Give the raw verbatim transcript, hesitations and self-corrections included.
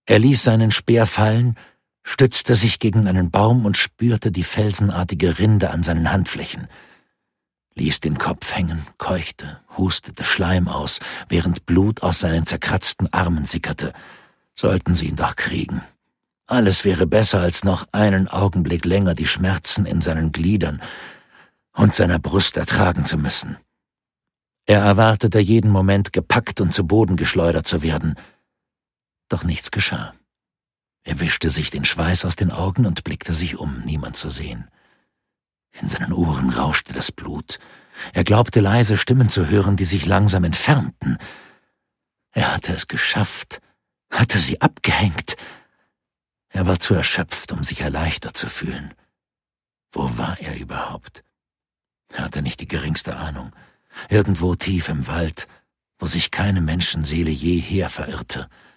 Er ließ seinen Speer fallen, stützte sich gegen einen Baum und spürte die felsenartige Rinde an seinen Handflächen, ließ den Kopf hängen, keuchte, hustete Schleim aus, während Blut aus seinen zerkratzten Armen sickerte. Sollten sie ihn doch kriegen. Alles wäre besser, als noch einen Augenblick länger die Schmerzen in seinen Gliedern und seiner Brust ertragen zu müssen. Er erwartete jeden Moment, gepackt und zu Boden geschleudert zu werden. Doch nichts geschah. Er wischte sich den Schweiß aus den Augen und blickte sich um, niemand zu sehen. In seinen Ohren rauschte das Blut. Er glaubte leise Stimmen zu hören, die sich langsam entfernten. Er hatte es geschafft, hatte sie abgehängt. Er war zu erschöpft, um sich erleichtert zu fühlen. Wo war er überhaupt? Er hatte nicht die geringste Ahnung. Irgendwo tief im Wald, wo sich keine Menschenseele je her verirrte.